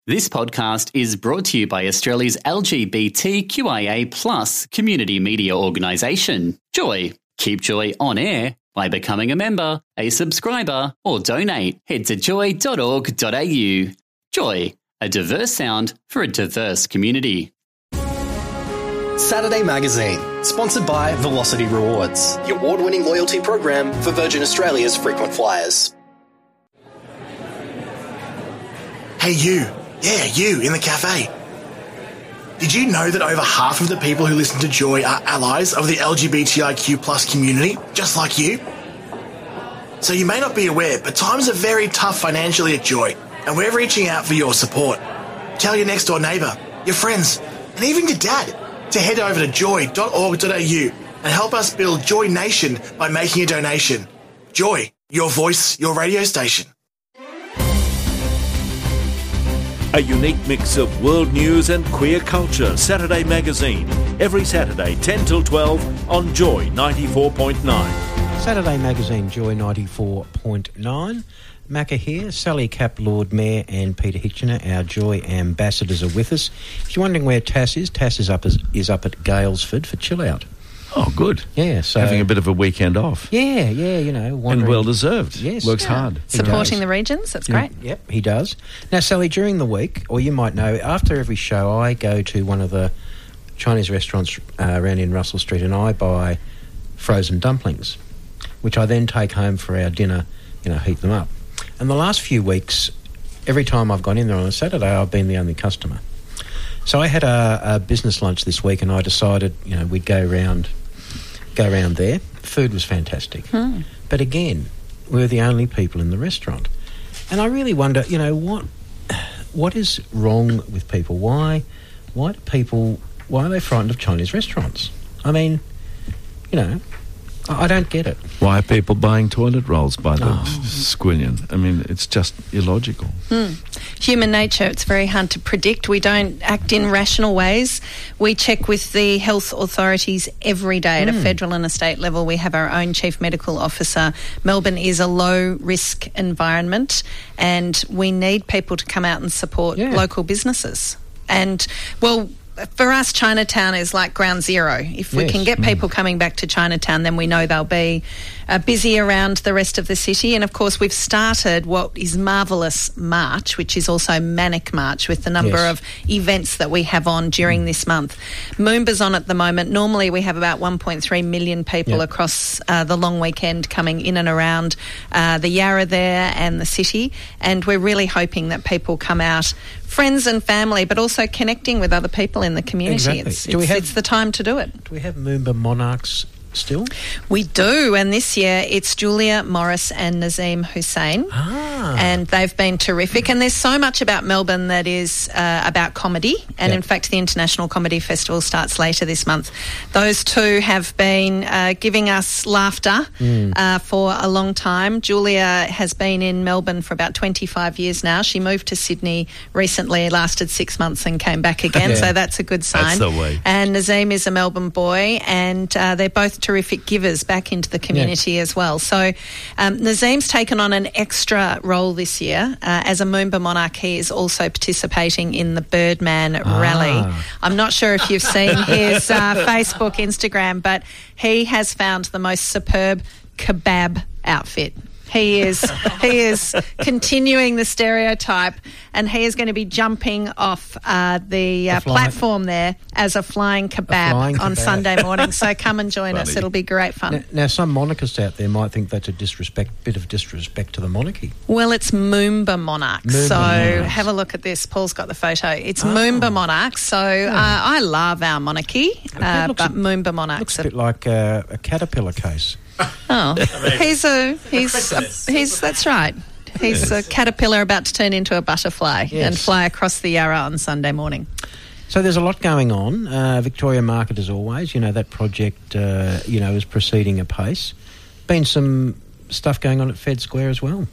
This podcast is brought to you by Australia's LGBTQIA+ community media organisation, Joy. Keep Joy on air by becoming a member, a subscriber, or donate. Head to joy.org.au. Joy, a diverse sound for a diverse community. Saturday Magazine, sponsored by Velocity Rewards, the award-winning loyalty program for Virgin Australia's frequent flyers. Hey you. Yeah, you in the cafe. Did you know that over half of the people who listen to Joy are allies of the LGBTIQ+ community, just like you? So you may not be aware, but times are very tough financially at Joy, and we're reaching out for your support. Tell your next door neighbour, your friends, and even your dad to head over to joy.org.au and help us build Joy Nation by making a donation. Joy, your voice, your radio station. A unique mix of world news and queer culture. Saturday Magazine. Every Saturday, 10 till 12 on Joy 94.9. Saturday Magazine, Joy 94.9. Macca here. Sally Capp, Lord Mayor, and Peter Hitchener, our Joy ambassadors, are with us. If you're wondering where Tass is up at Galesford for Chill Out. Oh, good. Yeah, so... having a bit of a weekend off. Yeah, you know. And well-deserved. Yes. Works hard. Supporting the regions, that's great. Yep, he does. Now, Sally, during the week, or you might know, after every show, I go to one of the Chinese restaurants around in Russell Street and I buy frozen dumplings, which I then take home for our dinner, heat them up. And the last few weeks, every time I've gone in there on a Saturday, I've been the only customer. So I had a business lunch this week and I decided, we'd go around there. Food was fantastic. But again, we were the only people in the restaurant. And I really wonder, what is wrong with people? Why are they frightened of Chinese restaurants? I mean, I don't get it. Why are people buying toilet rolls by the squillion? I mean, it's just illogical. Human nature, it's very hard to predict. We don't act in rational ways. We check with the health authorities every day at a federal and a state level. We have our own chief medical officer. Melbourne is a low-risk environment and we need people to come out and support local businesses. And, for us, Chinatown is like ground zero. If we can get people coming back to Chinatown, then we know they'll be busy around the rest of the city. And, of course, we've started what is Marvellous March, which is also Manic March, with the number of events that we have on during this month. Moomba's on at the moment. Normally we have about 1.3 million people across the long weekend coming in and around the Yarra there and the city. And we're really hoping that people come out, friends and family, but also connecting with other people in the community. Exactly. It's the time to do it. Do we have Moomba Monarchs still? We do, and this year it's Julia Morris and Nazim Hussain, and they've been terrific. And there's so much about Melbourne that is about comedy, and in fact the International Comedy Festival starts later this month. Those two have been giving us laughter for a long time. Julia has been in Melbourne for about 25 years now. She moved to Sydney recently, lasted 6 months and came back again, so that's a good sign. That's the way. And Nazim is a Melbourne boy, and they're both terrific givers back into the community as well. So Nazim's taken on an extra role this year. As a Moomba Monarch, he is also participating in the Birdman Rally. I'm not sure if you've seen his Facebook, Instagram, but he has found the most superb kebab outfit. He is continuing the stereotype, and he is going to be jumping off the platform there as a flying kebab on Sunday morning. So come and join us. It'll be great fun. Now, some monarchists out there might think that's a bit of disrespect to the monarchy. Well, it's Moomba Monarchs. Have a look at this. Paul's got the photo. It's Moomba Monarchs. So I love our monarchy, but Moomba Monarchs. Looks a bit like a caterpillar case. Oh, he's that's right. He's a caterpillar about to turn into a butterfly and fly across the Yarra on Sunday morning. So there's a lot going on. Victoria Market, as always, that project, is proceeding apace. Been some stuff going on at Fed Square as well.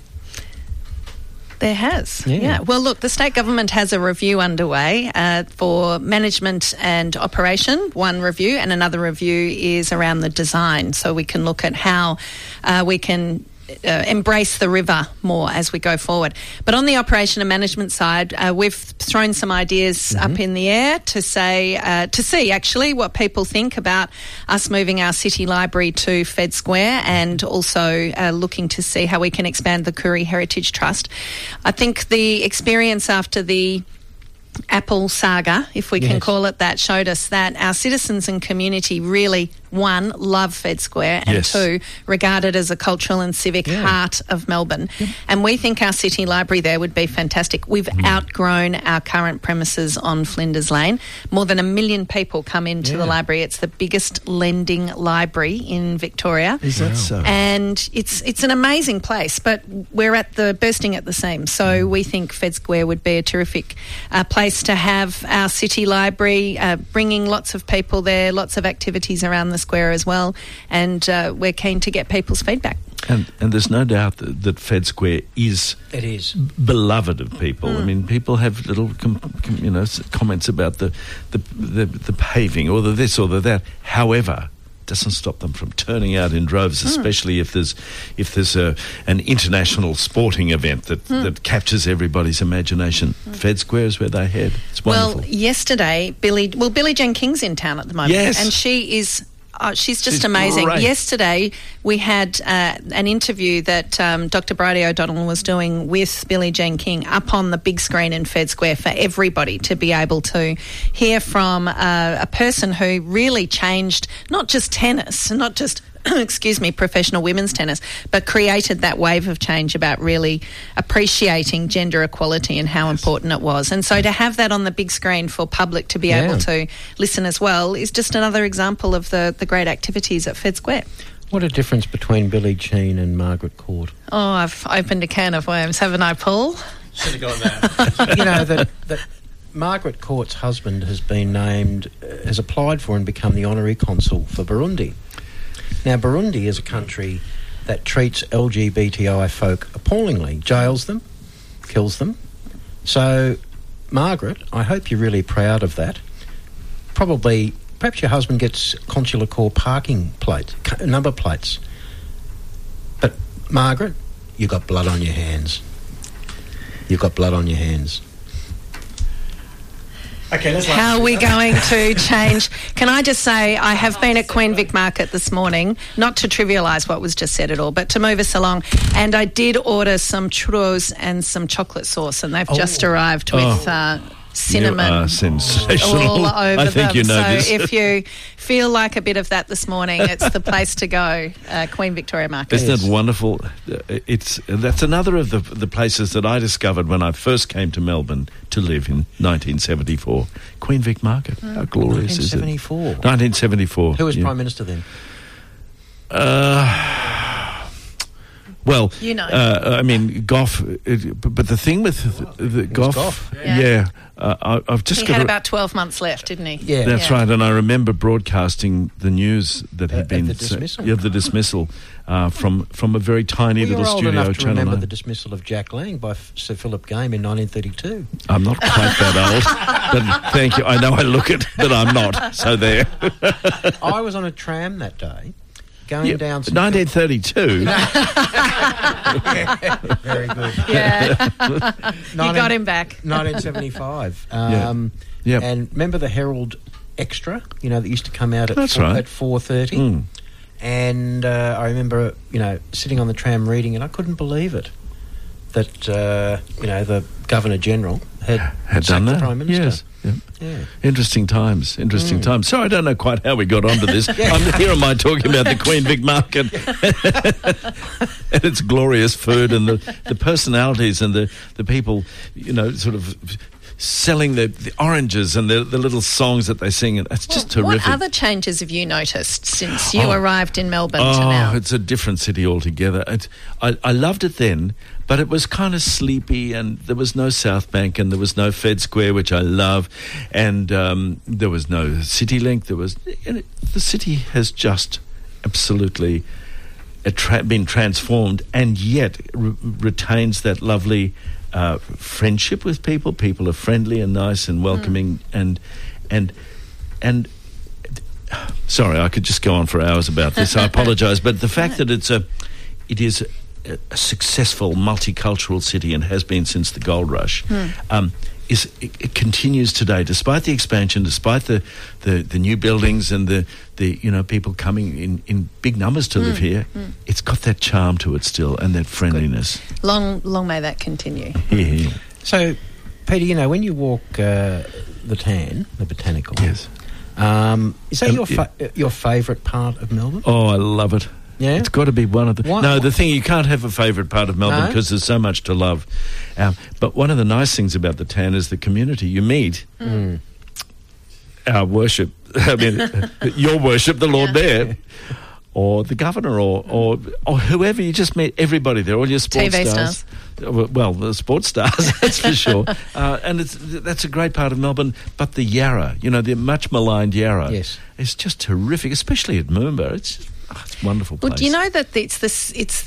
There has, yeah. Well, look, the state government has a review underway for management and operation, one review, and another review is around the design. So we can look at how we can embrace the river more as we go forward. But on the operation and management side, we've thrown some ideas up in the air to see actually what people think about us moving our city library to Fed Square, and also looking to see how we can expand the Koori Heritage Trust. I think the experience after the Apple saga, if we can call it that, showed us that our citizens and community really, one, love Fed Square, and two, regard it as a cultural and civic heart of Melbourne. And we think our city library there would be fantastic. We've outgrown our current premises on Flinders Lane. More than 1 million people come into the library. It's the biggest lending library in Victoria. Is that so? And it's an amazing place, but we're bursting at the seams. So we think Fed Square would be a terrific place to have our city library, bringing lots of people there, lots of activities around the square as well, and we're keen to get people's feedback. And there's no doubt that Fed Square is beloved of people. I mean, people have little comments about the paving or the this or the that. However, doesn't stop them from turning out in droves, especially if there's an international sporting event that captures everybody's imagination. Fed Square is where they head. It's wonderful. Well, yesterday, Billie Jean King's in town at the moment, and she is. She's just amazing. Great. Yesterday, we had an interview that Dr. Bridie O'Donnell was doing with Billie Jean King up on the big screen in Fed Square for everybody to be able to hear from a person who really changed not just tennis, not just professional women's tennis, but created that wave of change about really appreciating gender equality and how important it was. And so to have that on the big screen for public to be able to listen as well is just another example of the great activities at Fed Square. What a difference between Billie Jean and Margaret Court. Oh, I've opened a can of worms, haven't I, Paul? Should have gone there. You know, that Margaret Court's husband has applied for and become the honorary consul for Burundi. Now, Burundi is a country that treats LGBTI folk appallingly, jails them, kills them. So, Margaret, I hope you're really proud of that. Perhaps your husband gets consular corps parking plates, number plates. But, Margaret, you've got blood on your hands. You've got blood on your hands. Okay, how are we going to change? Can I just say I have been at Queen Vic Market this morning, not to trivialise what was just said at all, but to move us along. And I did order some churros and some chocolate sauce, and they've just arrived with cinnamon you are sensational. all over I think them. you know so this. if you feel like a bit of that this morning, it's the place to go, Queen Victoria Market. Isn't it wonderful? That's another of the places that I discovered when I first came to Melbourne to live in 1974. Queen Vic Market. How glorious is it? 1974. Who was Prime Minister then? Well, you know. I mean, Gough. But the thing with the Gough, I've just he had about 12 months left, didn't he? Yeah, that's right. And I remember broadcasting the news that he'd been the dismissal. The dismissal from a very tiny little studio. You're old enough to remember 9. the dismissal of Jack Lang by Sir Philip Game in 1932. I'm not quite that old, but thank you. I know I look it, but I'm not. So there. I was on a tram that day. Going down 1932. Very good. Yeah. You got him back. 1975. Yep. And remember the Herald Extra, that used to come out at 4:30? Mm. And I remember, sitting on the tram reading, and I couldn't believe it, that, the Governor-General had done that. The Prime Minister. Yes. Yep. Yeah. Interesting times. So I don't know quite how we got onto this. Here am I talking about the Queen Vic Market and its glorious food and the personalities and the people, sort of selling the oranges and the little songs that they sing. It's just terrific. What other changes have you noticed since you arrived in Melbourne to now? It's a different city altogether. I loved it then, but it was kind of sleepy, and there was no South Bank, and there was no Fed Square, which I love, and there was no CityLink. The city has just absolutely been transformed, and yet retains that lovely friendship with people. People are friendly and nice and welcoming, and sorry, I could just go on for hours about this. I apologise, but the fact that it is a successful multicultural city and has been since the gold rush, it continues today, despite the expansion, despite the new buildings and the people coming in big numbers to live here. It's got that charm to it still, and that friendliness. Long may that continue. Yeah. So, Peter, when you walk the Tan, the Botanical, Yes. Is that your favourite part of Melbourne? Oh, I love it. Yeah? It's got to be one of the... Why? No, the thing, you can't have a favourite part of Melbourne No? because there's so much to love. But one of the nice things about the Tan is the community. You meet our worship, your worship, the Lord Mayor, or the Governor, or whoever. You just meet everybody there, all your sports TV stars. Well, the sports stars, that's for sure. And that's a great part of Melbourne. But the Yarra, the much maligned Yarra, Yes. is just terrific, especially at Moomba. It's a wonderful place. Well, do you know that it's the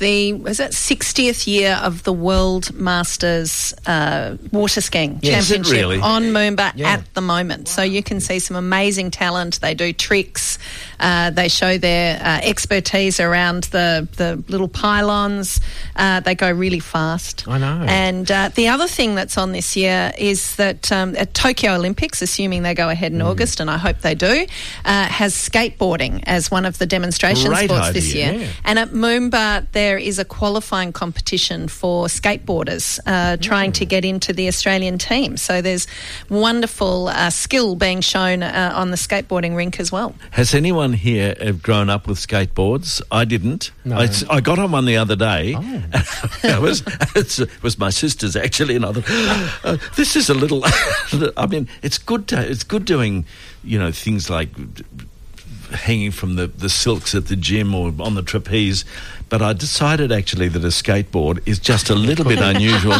60th year of the World Masters water skiing Yes, championship really? on Moomba Yeah. at the moment. So you can see some amazing talent. They do tricks. They show their expertise around the little pylons. They go really fast. I know. And the other thing that's on this year is that at Tokyo Olympics, assuming they go ahead in August, and I hope they do, has skateboarding as one of the demonstration Great sports this idea, year. yeah. And at Moomba, there is a qualifying competition for skateboarders trying to get into the Australian team. So there's wonderful skill being shown on the skateboarding rink as well. Has anyone here grown up with skateboards? I didn't. No. I got on one the other day. Oh. It was my sister's actually, and I thought, this is a little. I mean, it's good doing, things like hanging from the silks at the gym or on the trapeze, but I decided actually that a skateboard is just a little bit unusual.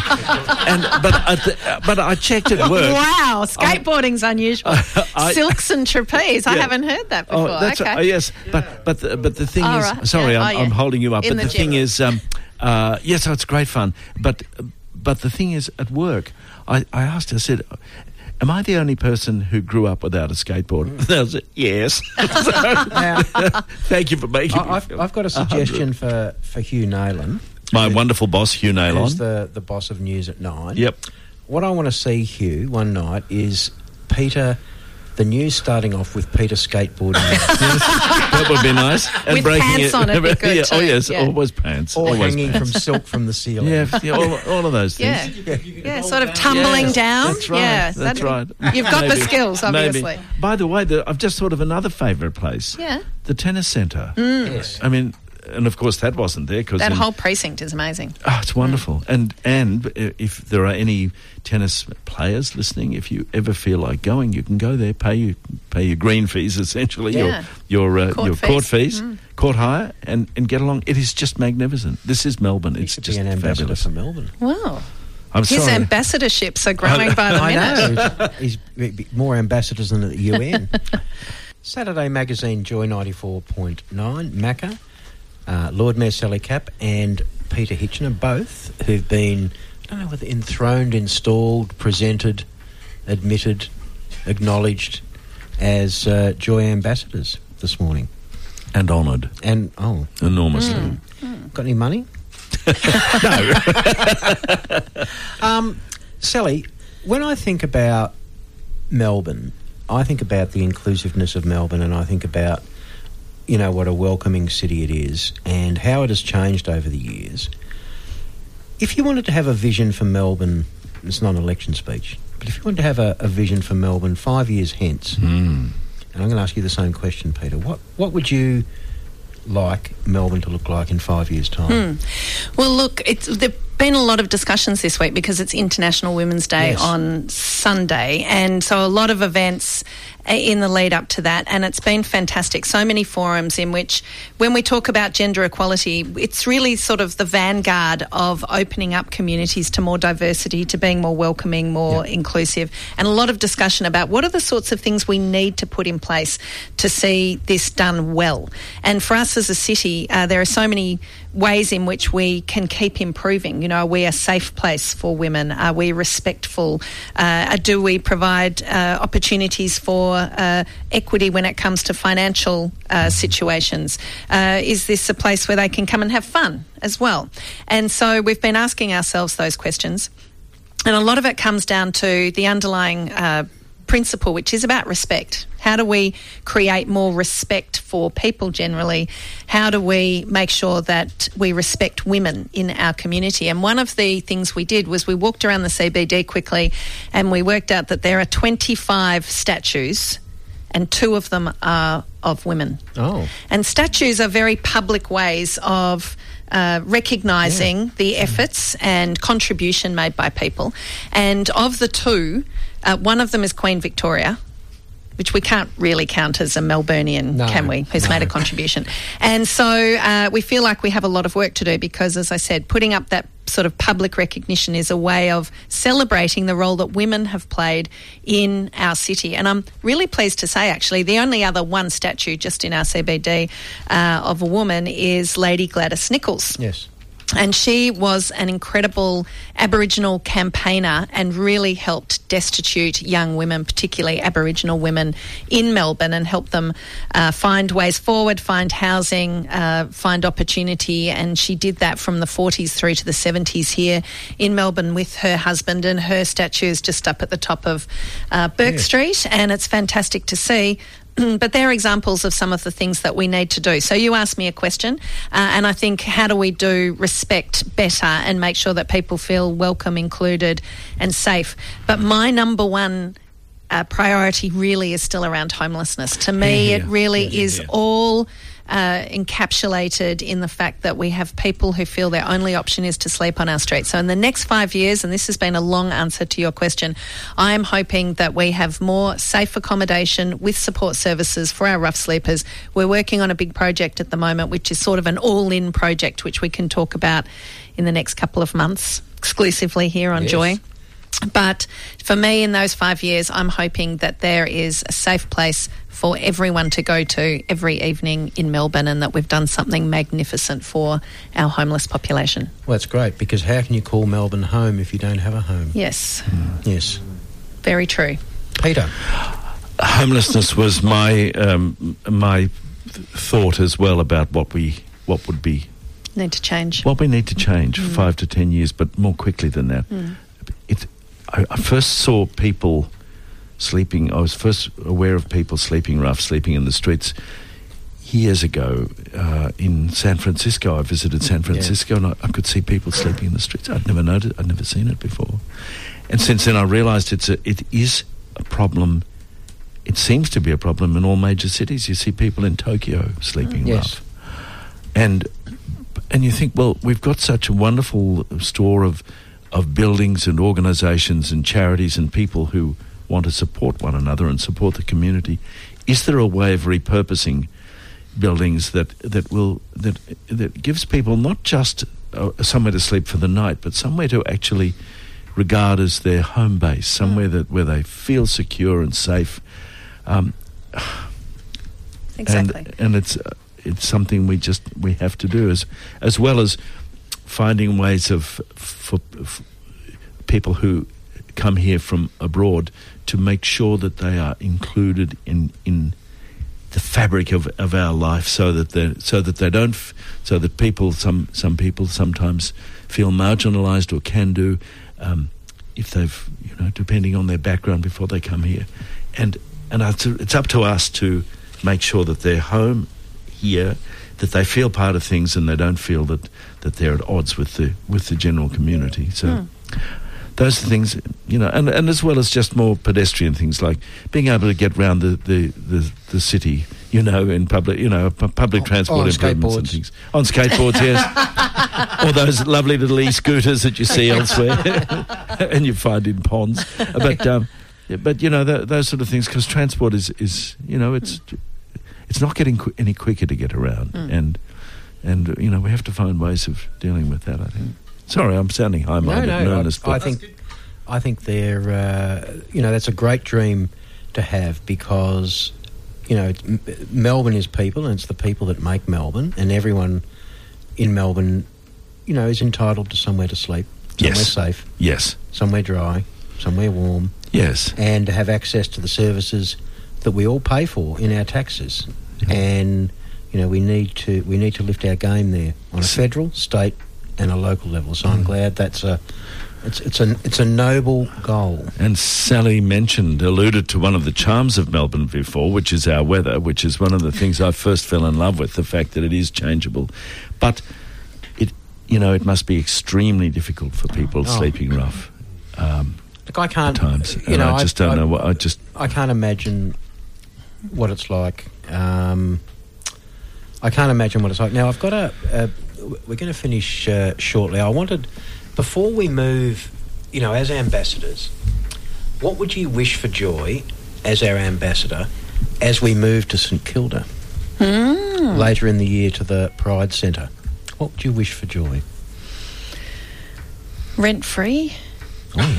But I checked at work. Wow, skateboarding's unusual. Silks and trapeze. I Yeah. haven't heard that before. Oh, okay. yes, but the thing Oh, is, right. sorry, Yeah. I'm holding you up. In But the the thing gym. is, yes, it's great fun. But the thing is, at work, I asked her, I said, am I the only person who grew up without a skateboard? And I said, yes. Thank you for making me feel I've got a suggestion for Hugh Nayland. My wonderful boss, Hugh Who's Naylon. the boss of News at 9. Yep. What I want to see, Hugh, one night is Peter, the news starting off with Peter skateboarding. That would be nice. And With pants on, it'd be good Yeah, oh, too, yes, yeah. always pants. or always hanging pants. from silk from the ceiling. Yeah, all of those Yeah, things. yeah, sort of tumbling Yes, down. That's right. Yeah, that's right. You've got the Maybe. skills, obviously. Maybe. By the way, I've just thought of another favourite place. Yeah. The tennis centre. Yes. I mean, and of course that wasn't there because That whole precinct is amazing. it's wonderful. And if there are any tennis players listening, if you ever feel like going, you can go there, pay your green fees essentially, Yeah. your court fees. fees, court hire, and get along. It is just magnificent. This is Melbourne. He It's should just be an ambassador fabulous. for Melbourne. Wow. I'm His sorry. ambassadorships are growing by the I minute. know. He's more ambassadors than at the UN. Saturday Magazine, Joy 94.9, Macca, Lord Mayor Sally Capp and Peter Hitchener, both who've been, I don't know whether enthroned, installed, presented, admitted, acknowledged as Joy ambassadors this morning. And honoured And, enormously. got any money? Sally, when I think about Melbourne, I think about the inclusiveness of Melbourne, and I think about, what a welcoming city it is and how it has changed over the years. If you wanted to have a vision for Melbourne, it's not an election speech, but if you wanted to have a vision for Melbourne 5 years hence, and I'm going to ask you the same question, Peter, what would you like Melbourne to look like in 5 years' time? Well, look, there've been a lot of discussions this week because it's International Women's Day Yes. on Sunday, and so a lot of events in the lead up to that, and it's been fantastic. So many forums in which, when we talk about gender equality, it's really sort of the vanguard of opening up communities to more diversity, to being more welcoming, more inclusive, and a lot of discussion about what are the sorts of things we need to put in place to see this done well. And for us as a city, there are so many ways in which we can keep improving. Are we a safe place for women? Are we respectful? Do we provide opportunities for equity when it comes to financial situations? Is this a place where they can come and have fun as well? And so we've been asking ourselves those questions. And a lot of it comes down to the underlying principle, which is about respect. How do we create more respect for people generally? How do we make sure that we respect women in our community? And one of the things we did was we walked around the CBD quickly and we worked out that there are 25 statues and 2 of them are of women. Oh. And statues are very public ways of recognising the efforts and contribution made by people. And of the 2, one of them is Queen Victoria, which we can't really count as a Melburnian, can we, who's made a contribution. And so we feel like we have a lot of work to do because, as I said, putting up that sort of public recognition is a way of celebrating the role that women have played in our city. And I'm really pleased to say, actually, the only other one statue just in our CBD of a woman is Lady Gladys Nichols. Yes. And she was an incredible Aboriginal campaigner and really helped destitute young women, particularly Aboriginal women in Melbourne, and helped them find ways forward, find housing, find opportunity. And she did that from the 40s through to the 70s here in Melbourne with her husband, and her statue is just up at the top of Bourke Street, and it's fantastic to see. But they're examples of some of the things that we need to do. So you asked me a question, and I think how do we do respect better and make sure that people feel welcome, included and safe? But my number one priority really is still around homelessness. To me, it really is all encapsulated in the fact that we have people who feel their only option is to sleep on our streets. So in the next 5 years, and this has been a long answer to your question, I am hoping that we have more safe accommodation with support services for our rough sleepers. We're working on a big project at the moment, which is sort of an all-in project, which we can talk about in the next couple of months, exclusively here on Joy. But for me, in those 5 years, I'm hoping that there is a safe place for everyone to go to every evening in Melbourne, and that we've done something magnificent for our homeless population. Well, that's great, because how can you call Melbourne home if you don't have a home? Yes. Yes. Very true. Peter? Homelessness was my my thought as well about what would be need to change. What we need to change for 5 to 10 years, but more quickly than that. I first saw people sleeping. I was first aware of people sleeping rough, sleeping in the streets years ago in San Francisco. I visited San Francisco and I could see people sleeping in the streets. I'd never noticed. I'd never seen it before. And since then, I realised it is a problem. It seems to be a problem in all major cities. You see people in Tokyo sleeping rough, and you think, well, we've got such a wonderful store of buildings and organisations and charities and people who want to support one another and support the community. Is there a way of repurposing buildings that gives people not just somewhere to sleep for the night, but somewhere to actually regard as their home base, somewhere where they feel secure and safe? Exactly. And it's something we have to do, as well as finding ways for people who come here from abroad to make sure that they are included in the fabric of our life, so that people some people sometimes feel marginalised, or can do if they've depending on their background before they come here, and it's up to us to make sure that they're home here, that they feel part of things, and they don't feel that they're at odds with the general community. So those are things, and as well as just more pedestrian things like being able to get around the city, in public, public transport improvements and things. On skateboards, yes. Or those lovely little e-scooters that you see elsewhere and you find in ponds. But those sort of things, because transport is it's not getting any quicker to get around, and we have to find ways of dealing with that, I think. Sorry, I'm sounding high-minded and earnest. I think they're that's a great dream to have, because Melbourne is people, and it's the people that make Melbourne, and everyone in Melbourne is entitled to somewhere to sleep, somewhere safe, yes, somewhere dry, somewhere warm. Yes. and to have access to the services that we all pay for in our taxes. And we need to lift our game there on a federal, state, and a local level. So I'm glad it's a noble goal. And Sally alluded to one of the charms of Melbourne before, which is our weather, which is one of the things I first fell in love with, the fact that it is changeable. But it must be extremely difficult for people sleeping rough. Look, I can't. At times, I just don't know what I can't imagine what it's like. I can't imagine what it's like. Now I've got we're going to finish shortly. I wanted, before we move, as ambassadors, what would you wish for Joy as our ambassador as we move to St Kilda later in the year to the Pride Centre? What would you wish for Joy? Rent-free. Oh,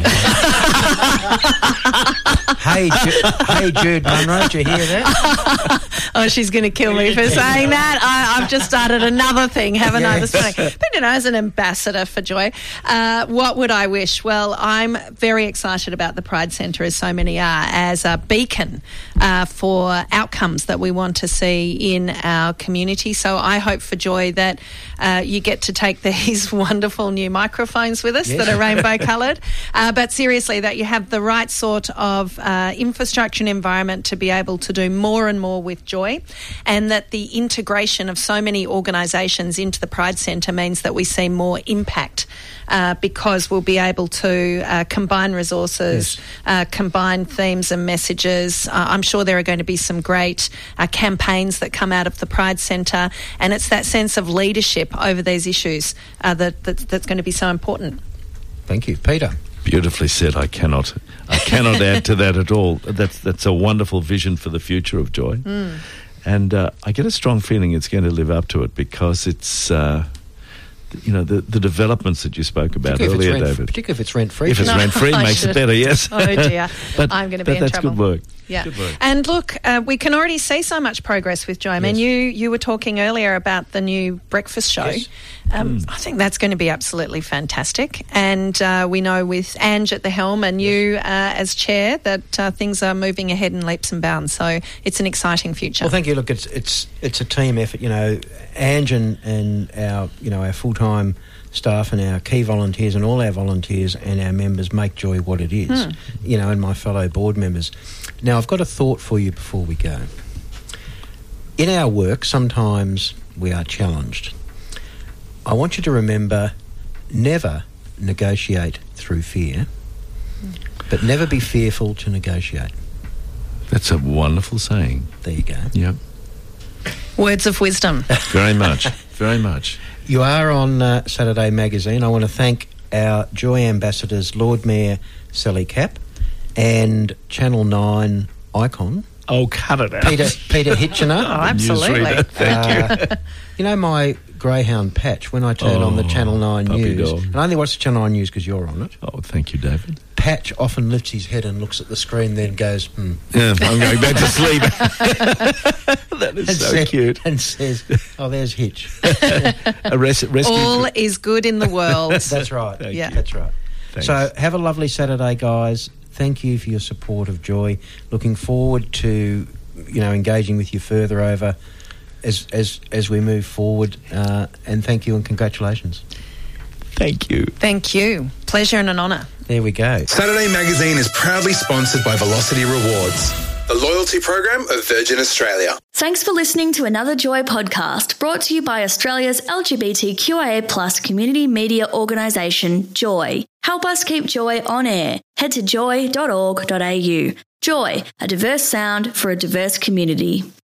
yeah. Hey, Jude Munro, did you hear that? Oh, she's going to kill me for saying that. I've just started another thing, haven't I, this morning? But, as an ambassador for Joy, what would I wish? Well, I'm very excited about the Pride Centre, as so many are, as a beacon for outcomes that we want to see in our community. So I hope for Joy that you get to take these wonderful new microphones with us that are rainbow coloured. But seriously, that you have the right sort of infrastructure and environment to be able to do more and more with Joy, and that the integration of so many organisations into the Pride Centre means that we see more impact because we'll be able to combine resources, combine themes and messages. I'm sure there are going to be some great campaigns that come out of the Pride Centre, and it's that sense of leadership over these issues that's going to be so important. Thank you. Peter? Beautifully said. I cannot add to that at all. That's a wonderful vision for the future of Joy. And I get a strong feeling it's going to live up to it, because it's the developments that you spoke about earlier, David. Particularly if it's rent-free. If it's rent-free, makes it better, yes. Oh, dear. I'm going to be in trouble. That's good work. Yeah. Good work. And look, we can already see so much progress with Joy. I mean, you were talking earlier about the new breakfast show. Yes. I think that's going to be absolutely fantastic. And we know with Ange at the helm and you as chair that things are moving ahead in leaps and bounds. So it's an exciting future. Well, thank you. Look, it's a team effort. Ange and our our full-time staff and our key volunteers and all our volunteers and our members make Joy what it is. And my fellow board members. Now, I've got a thought for you before we go. In our work, sometimes we are challenged. I want you to remember, never negotiate through fear, but never be fearful to negotiate. That's a wonderful saying. There you go. Yep. Words of wisdom. Very much. Very much. You are on Saturday Magazine. I want to thank our Joy ambassadors, Lord Mayor Sally Capp and Channel 9 icon. Oh, cut it out. Peter Hitchener. Oh, absolutely. Thank you. My greyhound Patch, when I turn on the Channel 9 news, dog. and I only watch the Channel 9 news because you're on it. Oh, thank you, David. Patch often lifts his head and looks at the screen, then goes, Yeah, I'm going back to sleep. That is so cute. And says, oh, there's Hitch. A rescue. All is good in the world. That's right. That's right. Thanks. So have a lovely Saturday, guys. Thank you for your support of Joy. Looking forward to, engaging with you further over as we move forward. And thank you and congratulations. Thank you. Thank you. Pleasure and an honour. There we go. Saturday Magazine is proudly sponsored by Velocity Rewards, the loyalty program of Virgin Australia. Thanks for listening to another Joy podcast brought to you by Australia's LGBTQIA+ community media organisation, Joy. Help us keep Joy on air. Head to joy.org.au. Joy, a diverse sound for a diverse community.